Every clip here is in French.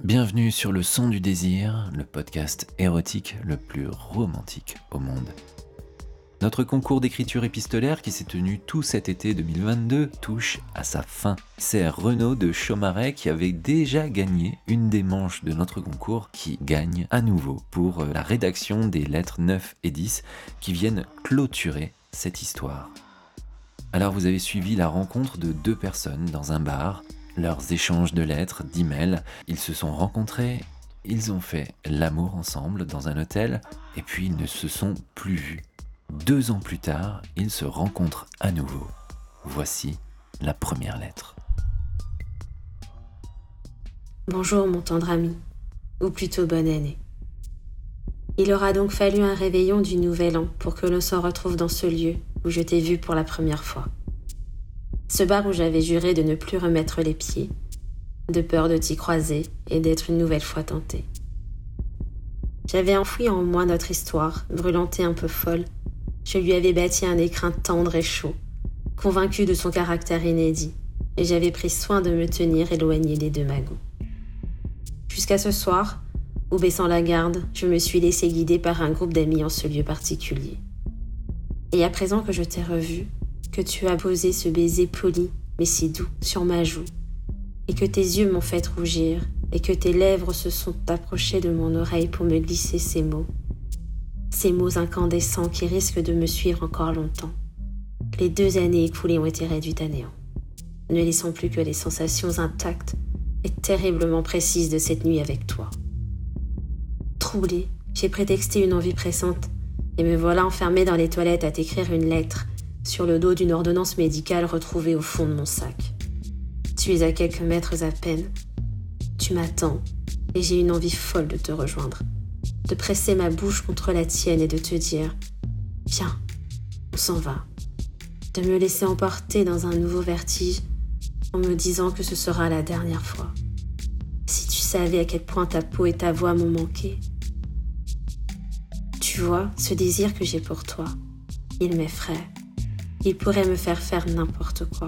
Bienvenue sur Le Son du Désir, le podcast érotique le plus romantique au monde. Notre concours d'écriture épistolaire qui s'est tenu tout cet été 2022 touche à sa fin. C'est Renaud de Chaumaret qui avait déjà gagné une des manches de notre concours qui gagne à nouveau pour la rédaction des lettres 9 et 10 qui viennent clôturer cette histoire. Alors vous avez suivi la rencontre de deux personnes dans un bar, leurs échanges de lettres, d'emails, ils se sont rencontrés, ils ont fait l'amour ensemble dans un hôtel et puis ils ne se sont plus vus. 2 ans plus tard, ils se rencontrent à nouveau. Voici la première lettre. Bonjour mon tendre ami, ou plutôt bonne année. Il aura donc fallu un réveillon du Nouvel An pour que l'on s'en retrouve dans ce lieu où je t'ai vu pour la première fois. Ce bar où j'avais juré de ne plus remettre les pieds, de peur de t'y croiser et d'être une nouvelle fois tentée. J'avais enfoui en moi notre histoire, brûlante et un peu folle. Je lui avais bâti un écrin tendre et chaud, convaincu de son caractère inédit, et j'avais pris soin de me tenir éloignée des deux magouts. Jusqu'à ce soir, où baissant la garde, je me suis laissé guider par un groupe d'amis en ce lieu particulier. Et à présent que je t'ai revu, que tu as posé ce baiser poli, mais si doux, sur ma joue, et que tes yeux m'ont fait rougir, et que tes lèvres se sont approchées de mon oreille pour me glisser ces mots incandescents qui risquent de me suivre encore longtemps. Les 2 années écoulées ont été réduites à néant, ne laissant plus que les sensations intactes et terriblement précises de cette nuit avec toi. Troublée, j'ai prétexté une envie pressante, et me voilà enfermée dans les toilettes à t'écrire une lettre sur le dos d'une ordonnance médicale retrouvée au fond de mon sac. Tu es à quelques mètres à peine. Tu m'attends, et j'ai une envie folle de te rejoindre, de presser ma bouche contre la tienne et de te dire « Viens, on s'en va », de me laisser emporter dans un nouveau vertige en me disant que ce sera la dernière fois. Si tu savais à quel point ta peau et ta voix m'ont manqué. Tu vois, ce désir que j'ai pour toi, il m'effraie. Il pourrait me faire faire n'importe quoi.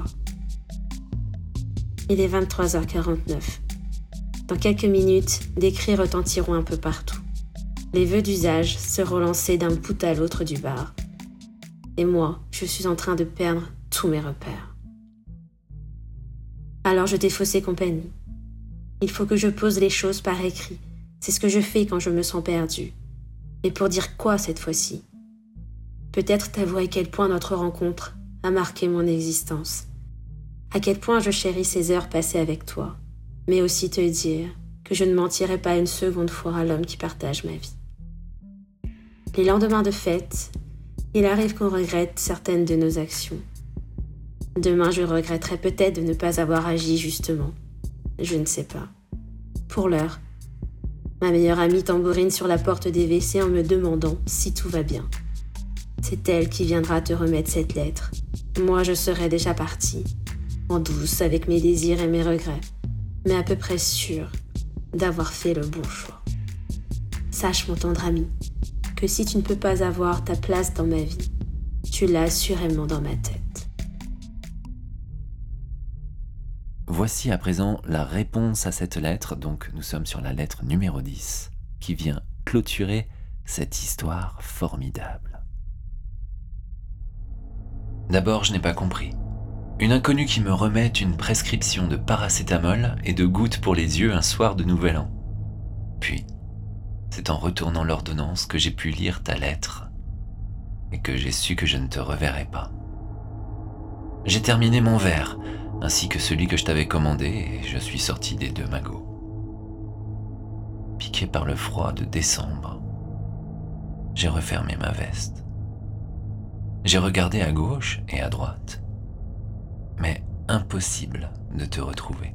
Il est 23h49. Dans quelques minutes, des cris retentiront un peu partout. Les vœux d'usage seront lancés d'un bout à l'autre du bar. Et moi, je suis en train de perdre tous mes repères. Alors je t'ai faussé compagnie. Il faut que je pose les choses par écrit. C'est ce que je fais quand je me sens perdue. Mais pour dire quoi cette fois-ci ? Peut-être t'avouer à quel point notre rencontre a marqué mon existence. À quel point je chéris ces heures passées avec toi. Mais aussi te dire que je ne mentirai pas une seconde fois à l'homme qui partage ma vie. Les lendemains de fête, il arrive qu'on regrette certaines de nos actions. Demain, je regretterai peut-être de ne pas avoir agi justement. Je ne sais pas. Pour l'heure, ma meilleure amie tambourine sur la porte des WC en me demandant si tout va bien. C'est elle qui viendra te remettre cette lettre. Moi, je serai déjà partie, en douce avec mes désirs et mes regrets, mais à peu près sûre d'avoir fait le bon choix. Sache, mon tendre ami, que si tu ne peux pas avoir ta place dans ma vie, tu l'as assurément dans ma tête. Voici à présent la réponse à cette lettre, donc nous sommes sur la lettre numéro 10, qui vient clôturer cette histoire formidable. D'abord, je n'ai pas compris. Une inconnue qui me remet une prescription de paracétamol et de gouttes pour les yeux un soir de Nouvel An. Puis, c'est en retournant l'ordonnance que j'ai pu lire ta lettre et que j'ai su que je ne te reverrais pas. J'ai terminé mon verre, ainsi que celui que je t'avais commandé, et je suis sorti des 2 magots. Piqué par le froid de décembre, j'ai refermé ma veste. J'ai regardé à gauche et à droite, mais impossible de te retrouver.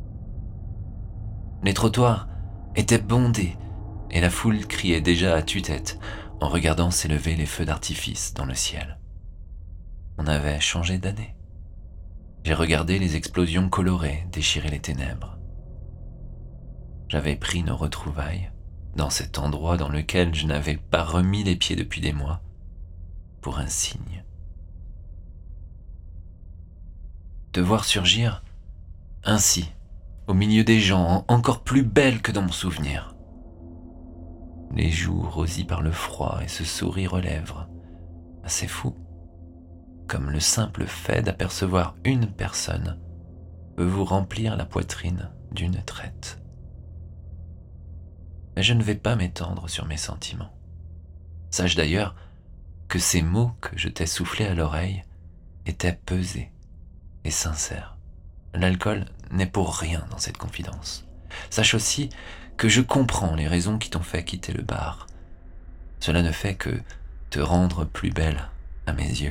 Les trottoirs étaient bondés et la foule criait déjà à tue-tête en regardant s'élever les feux d'artifice dans le ciel. On avait changé d'année. J'ai regardé les explosions colorées déchirer les ténèbres. J'avais pris nos retrouvailles dans cet endroit dans lequel je n'avais pas remis les pieds depuis des mois, pour un signe. Te voir surgir ainsi, au milieu des gens, encore plus belle que dans mon souvenir. Les joues rosies par le froid et ce sourire aux lèvres. C'est fou. Comme le simple fait d'apercevoir une personne peut vous remplir la poitrine d'une traite. Mais je ne vais pas m'étendre sur mes sentiments. Sache d'ailleurs que ces mots que je t'ai soufflés à l'oreille étaient pesés et sincères. L'alcool n'est pour rien dans cette confidence. Sache aussi que je comprends les raisons qui t'ont fait quitter le bar. Cela ne fait que te rendre plus belle à mes yeux.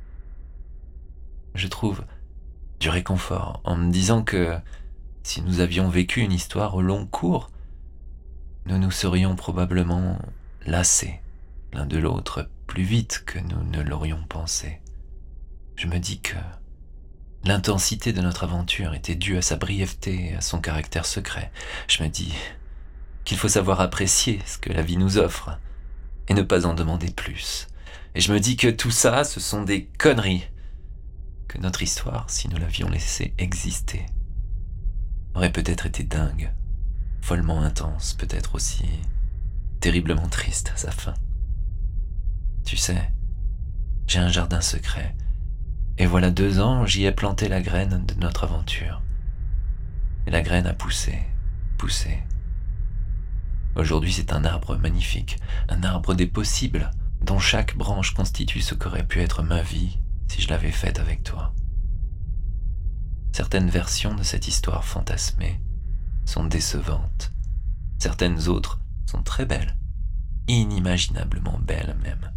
Je trouve du réconfort en me disant que si nous avions vécu une histoire au long cours, nous nous serions probablement lassés l'un de l'autre plus vite que nous ne l'aurions pensé. Je me dis que l'intensité de notre aventure était due à sa brièveté et à son caractère secret. Je me dis qu'il faut savoir apprécier ce que la vie nous offre et ne pas en demander plus. Et je me dis que tout ça, ce sont des conneries, que notre histoire, si nous l'avions laissée exister, aurait peut-être été dingue, follement intense, peut-être aussi terriblement triste à sa fin. Tu sais, j'ai un jardin secret, et voilà 2 ans, j'y ai planté la graine de notre aventure. Et la graine a poussé, poussé. Aujourd'hui, c'est un arbre magnifique, un arbre des possibles, dont chaque branche constitue ce qu'aurait pu être ma vie si je l'avais faite avec toi. Certaines versions de cette histoire fantasmée sont décevantes. Certaines autres sont très belles, inimaginablement belles même.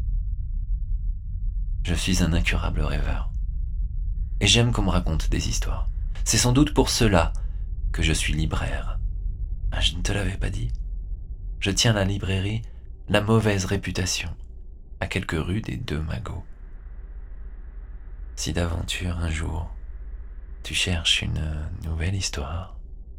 Je suis un incurable rêveur. Et j'aime qu'on me raconte des histoires. C'est sans doute pour cela que je suis libraire. Ah, je ne te l'avais pas dit. Je tiens la librairie La Mauvaise Réputation, à quelques rues des 2 Magots. Si d'aventure un jour tu cherches une nouvelle histoire,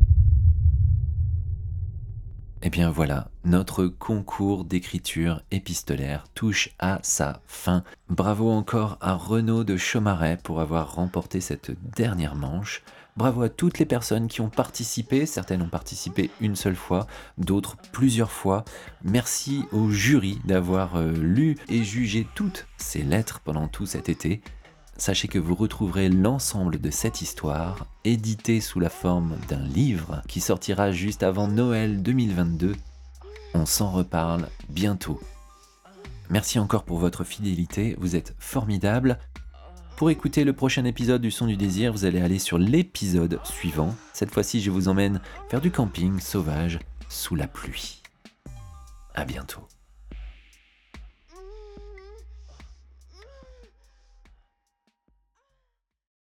eh bien voilà, notre concours d'écriture épistolaire touche à sa fin. Bravo encore à Renaud de Chaumaret pour avoir remporté cette dernière manche. Bravo à toutes les personnes qui ont participé. Certaines ont participé une seule fois, d'autres plusieurs fois. Merci au jury d'avoir lu et jugé toutes ces lettres pendant tout cet été. Sachez que vous retrouverez l'ensemble de cette histoire, éditée sous la forme d'un livre qui sortira juste avant Noël 2022. On s'en reparle bientôt. Merci encore pour votre fidélité, vous êtes formidables. Pour écouter le prochain épisode du Son du Désir, vous allez aller sur l'épisode suivant. Cette fois-ci, je vous emmène faire du camping sauvage sous la pluie. À bientôt.